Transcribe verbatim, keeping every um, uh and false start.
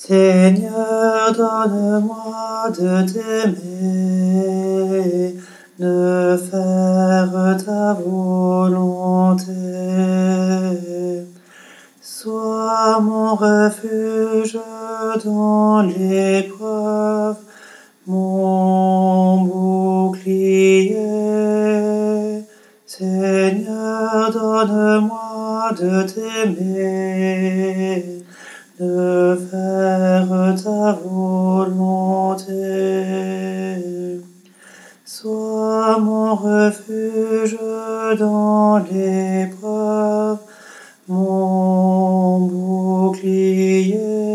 Seigneur, donne-moi de t'aimer, de faire ta volonté. Sois mon refuge dans l'épreuve, mon bouclier. Seigneur, donne-moi de t'aimer, de faire ta volonté. Sois mon refuge dans l'épreuve, mon bouclier.